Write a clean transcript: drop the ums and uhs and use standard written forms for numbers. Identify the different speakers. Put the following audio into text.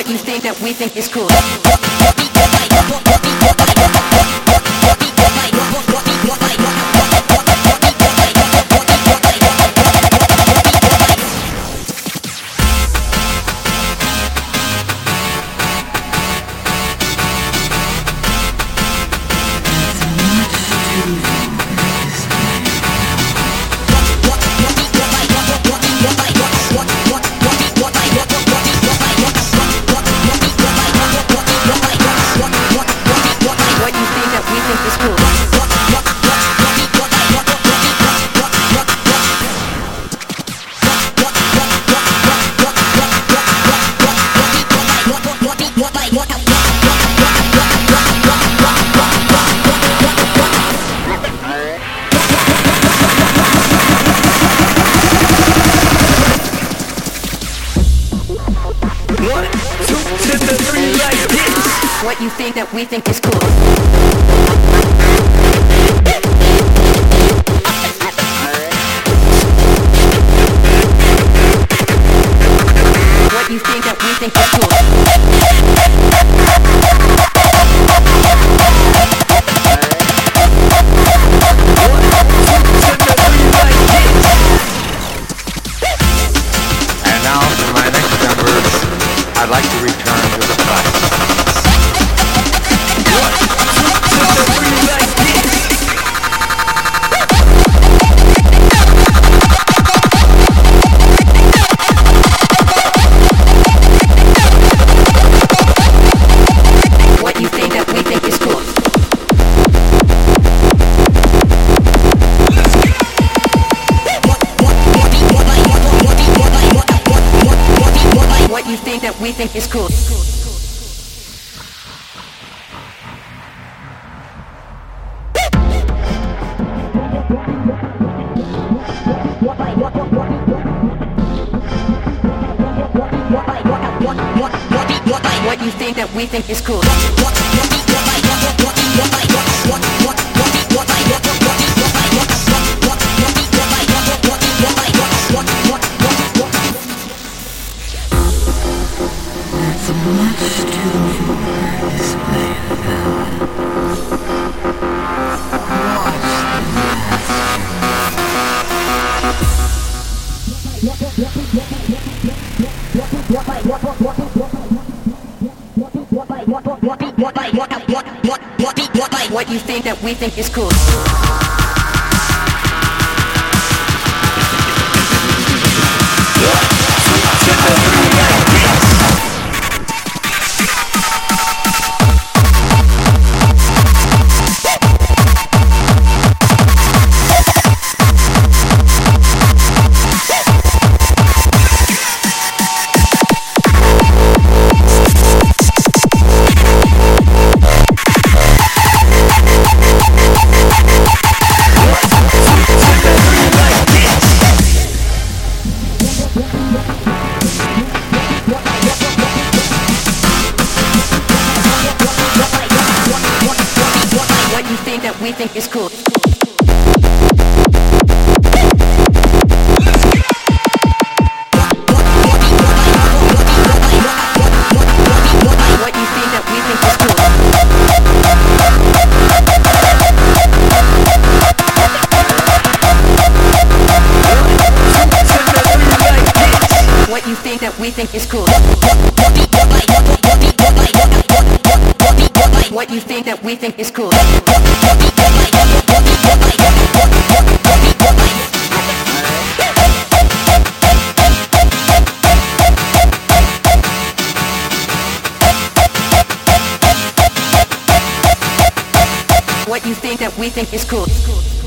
Speaker 1: What you think that we think is cool. What you think that we think is cool. What you think that we think is cool.
Speaker 2: And now for my next number, I'd like to return to the classics.
Speaker 1: What you think that we think is cool. What you think that we think is cool. What you think that we think is cool.
Speaker 3: That's much too far this way about.
Speaker 1: What you think that we think is cool. What you think that we think is cool. What you think that we think is cool. What you think that we think is cool. What you think that we think is cool. What you think that we think is cool.